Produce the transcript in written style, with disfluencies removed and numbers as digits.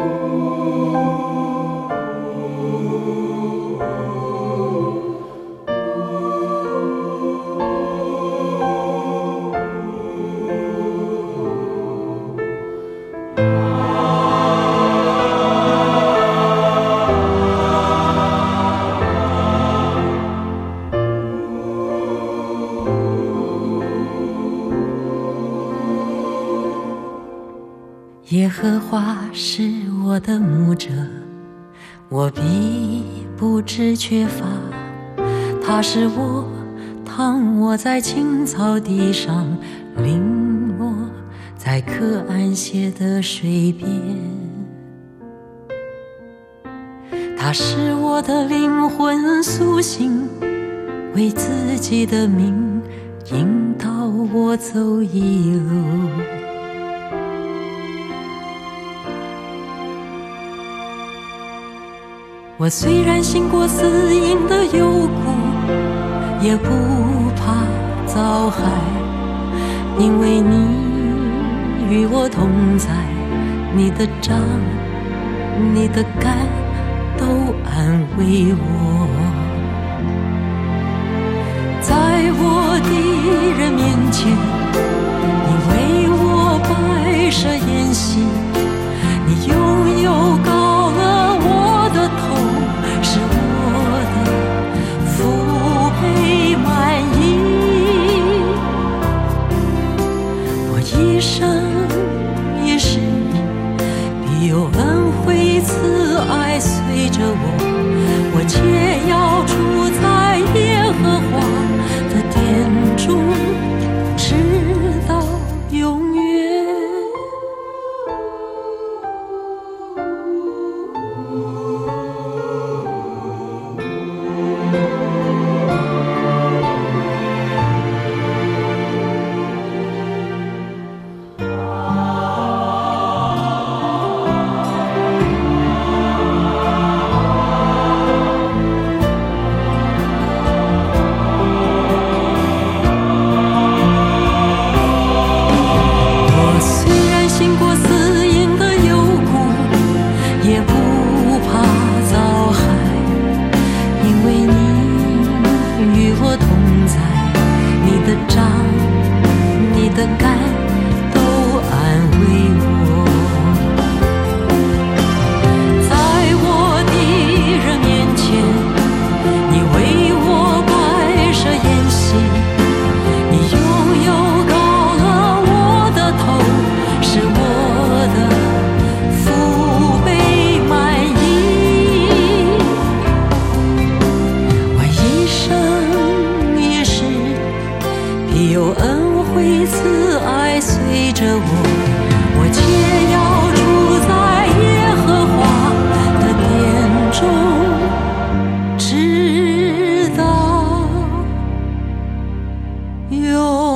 耶和华是我的牧者，我必不致缺乏。他使我躺卧在青草地上，领我在可安歇的水边。他使我的灵魂苏醒，为自己的名引导我走义路。我虽然行过死荫的幽谷，也不怕遭害，因为你与我同在，你的杖你的竿都安慰我。在我敌人面前，你为我摆设筵席，你拥有高了我的头，使我的腹背满溢。我一生一世必有恩惠慈爱随着我，我且要住在耶和华的殿中，直到永远。有恩惠慈爱随着我，我且要住在耶和华的殿中，直到永